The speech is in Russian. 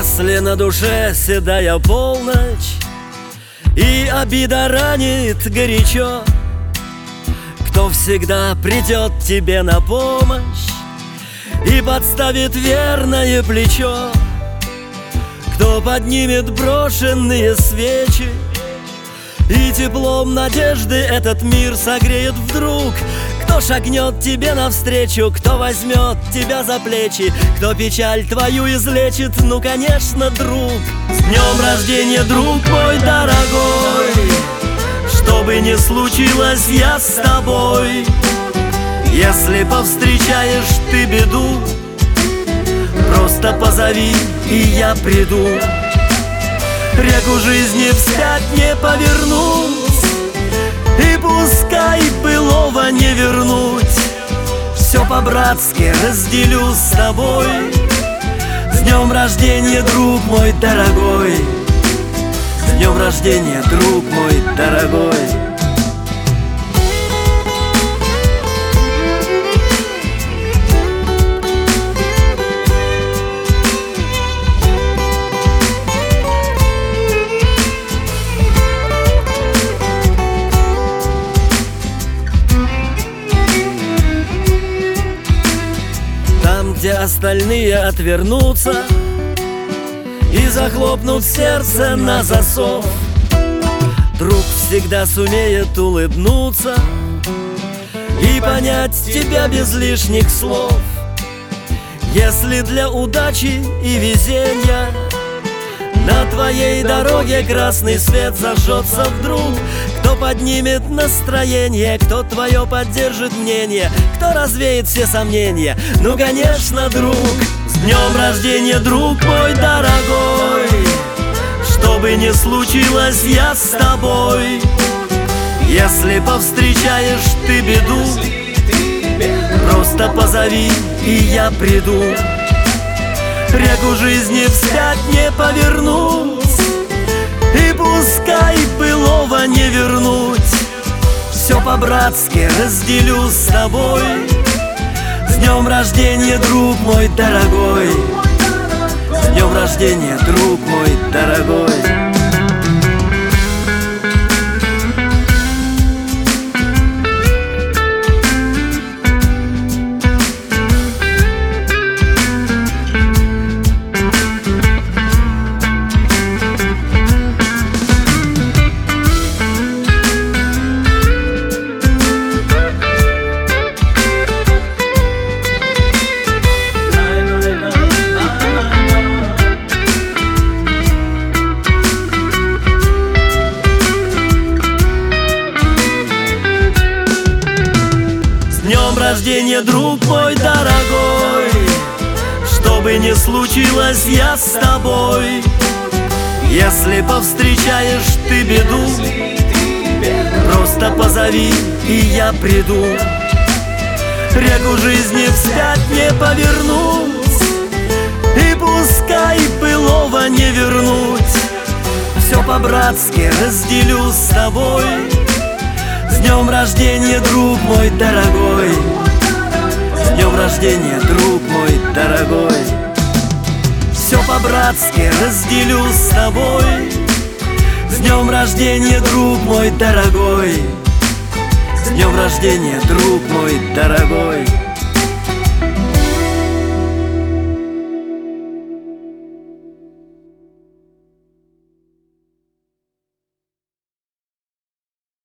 Если на душе седая полночь и обида ранит горячо, кто всегда придет тебе на помощь и подставит верное плечо? Кто поднимет брошенные свечи и теплом надежды этот мир согреет вдруг? Кто шагнет тебе навстречу, кто возьмет тебя за плечи, кто печаль твою излечит? Ну, конечно, друг. С днем рождения, друг мой дорогой! Что бы ни случилось, я с тобой. Если повстречаешь ты беду, просто позови, и я приду. Реку жизни вспять не повернуть, и пускай былого не вернуть. Все по-братски разделю с тобой. С днем рождения, друг мой дорогой! С днем рождения, друг мой дорогой! Где остальные отвернутся и захлопнут сердце на засов, друг всегда сумеет улыбнуться и понять тебя без лишних слов. Если для удачи и везения на твоей дороге красный свет зажжется вдруг, кто поднимет настроение, кто твое поддержит мнение, кто развеет все сомнения? Ну, конечно, друг. С днем рождения, друг мой дорогой! Что бы ни случилось, я с тобой. Если повстречаешь ты беду, просто позови, и я приду. Реку жизни вспять не повернуть, и пускай былого не вернуть. Все по-братски разделю с тобой. С днем рождения, друг мой дорогой! С днем рождения, друг мой дорогой! Рождения, друг мой дорогой! Что бы ни случилось, я с тобой. Если повстречаешь ты беду, просто позови, и я приду. Реку жизни вспять не повернуть, и пускай былого не вернуть. Все по-братски разделю с тобой. С днем рождения, друг мой дорогой! С днем рождения, друг мой дорогой! Все по-братски разделю с тобой. С днем рождения, друг мой дорогой! С днем рождения, друг мой дорогой!